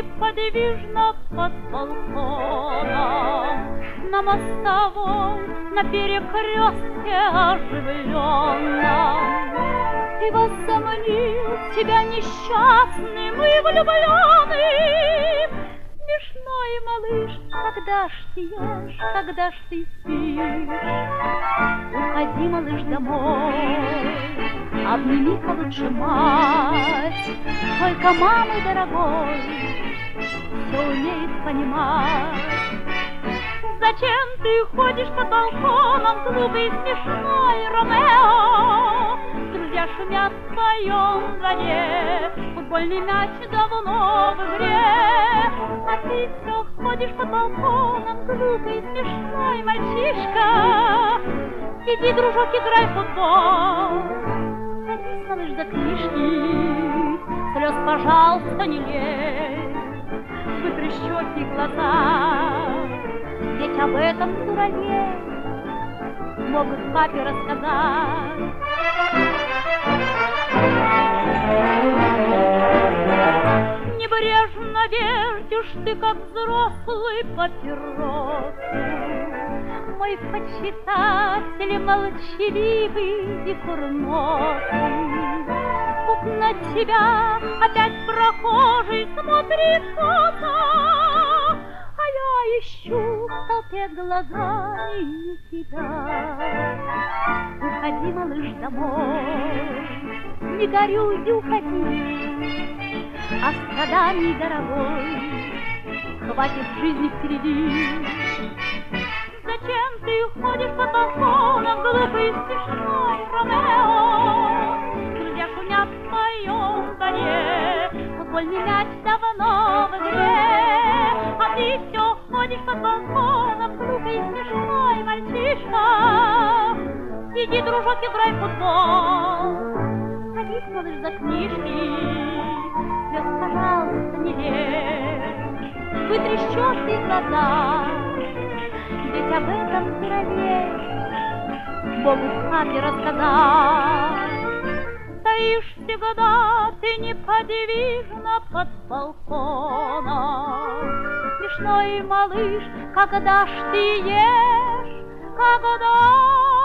неподвижно под балконом, на мостовой, на перекрестке оживленном. Ты возомнил себя несчастным и влюбленным. Смешной малыш, когда ж ты ешь, когда ж ты спишь? Уходи, малыш, домой, обними-ка лучше мать. Только мамы дорогой все умеет понимать. Зачем ты ходишь под балконом, глупый смешной Ромео? Друзья шумят в твоем дворе, футбольный мяч давно в игре. А ты все ходишь под балконом, глупый смешной мальчишка. Иди, дружок, играй в футбол. Садись, малыш, за книжки, слез, пожалуйста, не лей. Вытри щеки и глаза, ведь об этом дуралей могут папе рассказать. Небрежно вертишь ты, как взрослый, папиросу. Мой почитатель молчаливый и курносый. Тут на тебя опять прохожий смотрит косо, а я ищу в толпе глазами не тебя. Уходи, малыш, домой, не горюй и уходи, а страданий, дорогой, хватит жизни впереди. Зачем ты ходишь под балконом, глупый смешной Ромео? Друзья шумят в твоем дворе, футбольный мяч давно в игре. А ты все ходишь под балконом, глупый смешной мальчишка. Иди, дружок, играй в футбол. Садись, малыш, за книжки, слез, пожалуйста, не лей. Вытри щеки и глаза, ведь об этом дуралей могут папе рассказать. Стоишь всегда ты неподвижно под балконом. Смешной малыш, когда ж ты ешь, когда